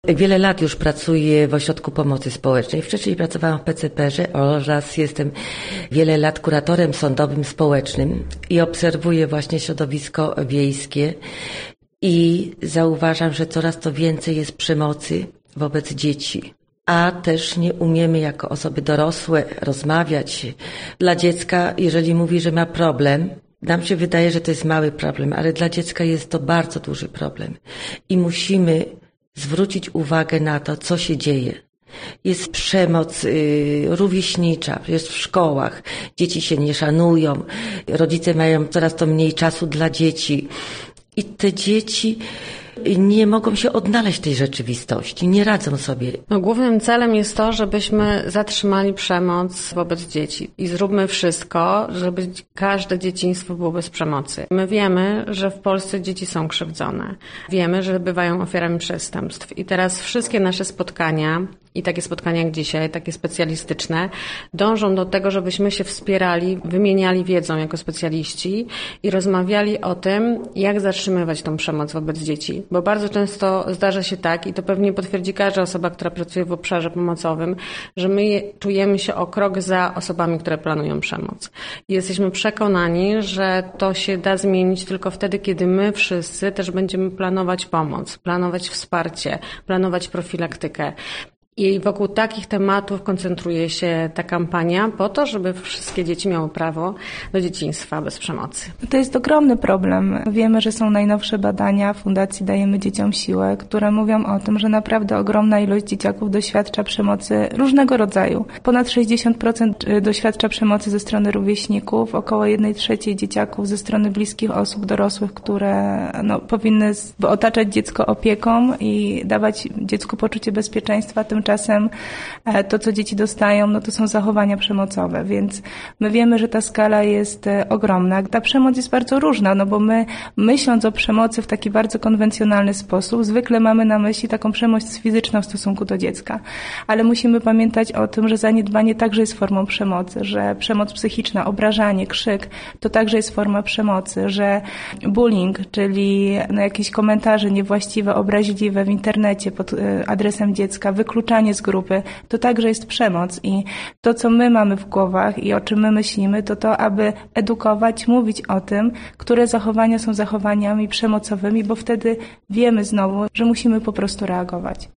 Wiele lat już pracuję w Ośrodku Pomocy Społecznej. Wcześniej pracowałam w PCPR-ze oraz jestem wiele lat kuratorem sądowym społecznym i obserwuję właśnie środowisko wiejskie i zauważam, że coraz to więcej jest przemocy wobec dzieci. A też nie umiemy jako osoby dorosłe rozmawiać. Dla dziecka, jeżeli mówi, że ma problem, nam się wydaje, że to jest mały problem, ale dla dziecka jest to bardzo duży problem. I musimy zwrócić uwagę na to, co się dzieje. Jest przemoc rówieśnicza, jest w szkołach, dzieci się nie szanują, rodzice mają coraz to mniej czasu dla dzieci i te dzieci nie mogą się odnaleźć w tej rzeczywistości, nie radzą sobie. Głównym celem jest to, żebyśmy zatrzymali przemoc wobec dzieci i zróbmy wszystko, żeby każde dzieciństwo było bez przemocy. My wiemy, że w Polsce dzieci są krzywdzone. Wiemy, że bywają ofiarami przestępstw i teraz wszystkie nasze spotkania i takie spotkania jak dzisiaj, takie specjalistyczne, dążą do tego, żebyśmy się wspierali, wymieniali wiedzą jako specjaliści i rozmawiali o tym, jak zatrzymywać tą przemoc wobec dzieci. Bo bardzo często zdarza się tak, i to pewnie potwierdzi każda osoba, która pracuje w obszarze pomocowym, że my czujemy się o krok za osobami, które planują przemoc. I jesteśmy przekonani, że to się da zmienić tylko wtedy, kiedy my wszyscy też będziemy planować pomoc, planować wsparcie, planować profilaktykę. I wokół takich tematów koncentruje się ta kampania po to, żeby wszystkie dzieci miały prawo do dzieciństwa bez przemocy. To jest ogromny problem. Wiemy, że są najnowsze badania Fundacji Dajemy Dzieciom Siłę, które mówią o tym, że naprawdę ogromna ilość dzieciaków doświadcza przemocy różnego rodzaju. Ponad 60% doświadcza przemocy ze strony rówieśników, około 1/3 dzieciaków ze strony bliskich osób dorosłych, które powinny otaczać dziecko opieką i dawać dziecku poczucie bezpieczeństwa. Tymczasem to, co dzieci dostają, to są zachowania przemocowe, więc my wiemy, że ta skala jest ogromna. Ta przemoc jest bardzo różna, bo my, myśląc o przemocy w taki bardzo konwencjonalny sposób, zwykle mamy na myśli taką przemoc fizyczną w stosunku do dziecka. Ale musimy pamiętać o tym, że zaniedbanie także jest formą przemocy, że przemoc psychiczna, obrażanie, krzyk, to także jest forma przemocy, że bullying, czyli jakieś komentarze niewłaściwe, obraźliwe w internecie pod adresem dziecka, wykluczanie z grupy, to także jest przemoc i to, co my mamy w głowach i o czym my myślimy, to aby edukować, mówić o tym, które zachowania są zachowaniami przemocowymi, bo wtedy wiemy znowu, że musimy po prostu reagować.